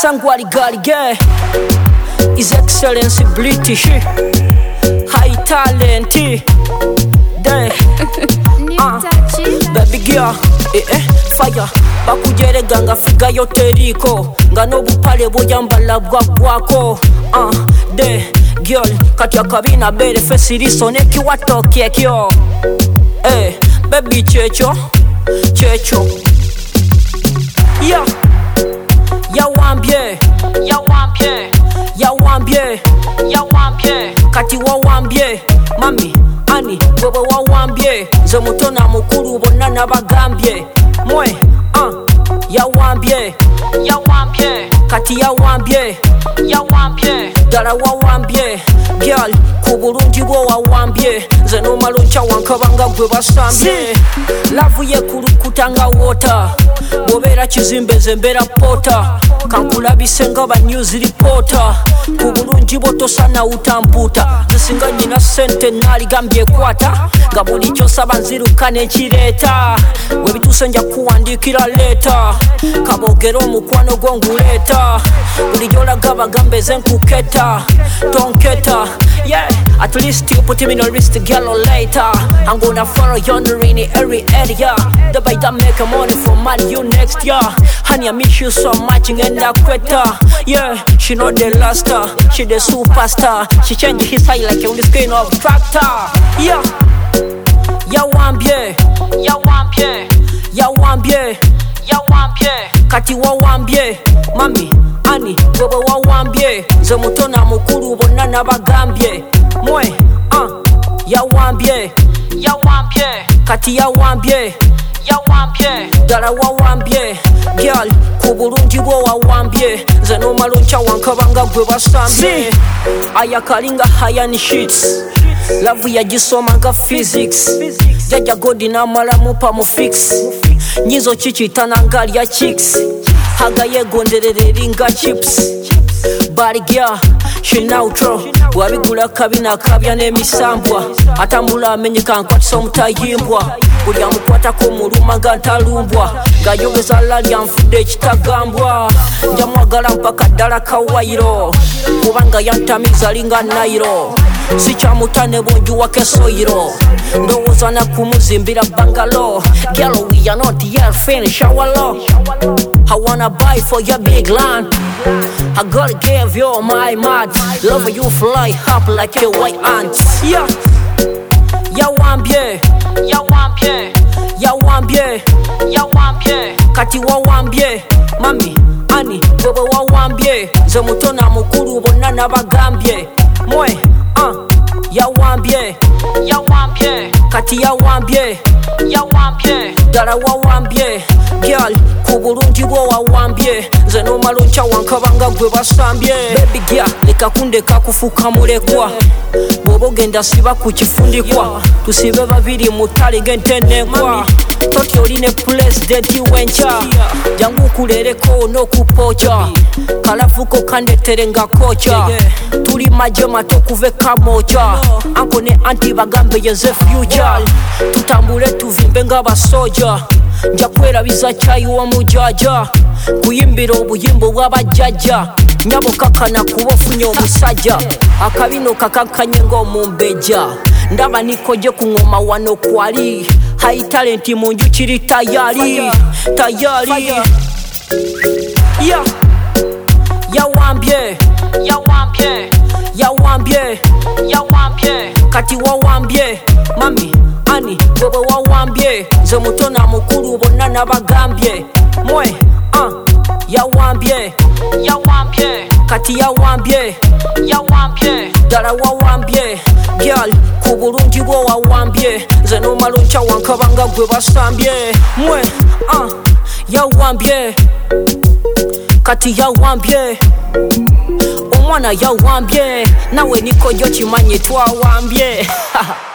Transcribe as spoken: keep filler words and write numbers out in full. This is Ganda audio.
Sangwali Galige, His Excellency British, high talent, day, uh, baby girl, eh, eh, fire. Bakujere ganga figa yote riko ngano bupale buyambala bwako uh, de girl kati akabina bere face liso neki watoke kyo eh baby checho checho ya ya wambie ya wambie ya wambie ya wambie kati wa wambie mami ani wewe wa wambie ze mutona mukuru bonna nabagambye mwe Uh, ya wambie, ya wambie, kati ya wambie, ya wambie, dala wa wambie, girl, kubulungi bwo wa wambie, ze no maloncha wankabanga gwe basambye, lavu ye kulukutanga water, bobera kizimbe zembera pota, kankulabisenga ba news reporter, kubulungi bwo tosana utamputa, zisinga nyina sente nali gambye kwata, ngabuli kyosaba nzirukane kireta, webituse nja kuwandikira leta kabogero mukwano gonguleta bulijjola gaba gambe zenkuketa tonketa yeah at least you put him in a wrist girl later I'm gonna follow you in every area the by that make money for money you next year honey I miss you so much and that quetta yeah she not the last star she the superstar she change his style like on the screen of tractor yeah ya wambie ya wambie ya wambie ya wambie kati wa wambie mami ani wewe wa wambie ze mutona mukuru bonna nabagambye mwe uh, ya wambie ya wambie kati ya wambie ya wambie dala wa wambie girl kubulungi bwo wa wambie ze no maloncha wankabanga gwe basambye ayakalinga haya ni sheets love ya jisoma nga physics jaja godi na mala mupa mu fix nyizo chichi tanangali ya chicks haga yegonderere ringa chips bari girl she neutral wabigula kabina kabya nemisambwa atambula amenyeka nkwatso mutayimbwa buli amukwata ko muluma nga ntalumbwa gayogeza lali amfudde kitagambwa njamwagala mpaka ddala kawayiro kubanga yantamiza linga nairo sichamutane bonju wake soyiro ndowooza na kumuzimbira bangalo girl we are not yet finished our law I wanna buy for your big land I gotta give you my mad love you fly up like a white ant yeah ya wambie ya wambie ya wambie ya wambie kati wa wambie mami ani wewe wa wambie ze mutona mukuru bonna nabagambye mwe uh, ya wambie ya wambie kati ya wambie ya wambie dala wa wambie girl kubulungi bwo wa wambie ze no maloncha wankabanga gwe basambye baby girl leka kunde kakufuka mulekwa bobogenda siba ku kifundikwa tusibe babiri mutale gentenekwa toti oline president wencha jangu kulereko no kupocha kalafuko kandeterenga kocha tuli maje mato kuveka mocha anko ne anti bagambe yeze future tutambule tuvimbe nga basoja nja kwerabiza chayi wa mujaja kuyimbira obuyimbo bw'abajjaja nyabo kakana kubofunyo omusajja akabino kakakanye ng'omumbeja ndaba nikoje ku ngoma wano kwali high talent munju kiri tayari tayari ya ya wambie ya wambie ya wambie ya wambie kati wa wambie mami ani wewe wa wambie ze mutona mukuru bonna nabagambye mwe uh, ya wambie ya wambie kati ya wambie ya wambie dala wa wambie girl kubulungi bwo wa wambie ze no maloncha wankabanga gwe basambye mwe uh, ya wambie kati ya wambie omwana ya wambie nawe nikojo kimanye twa wambie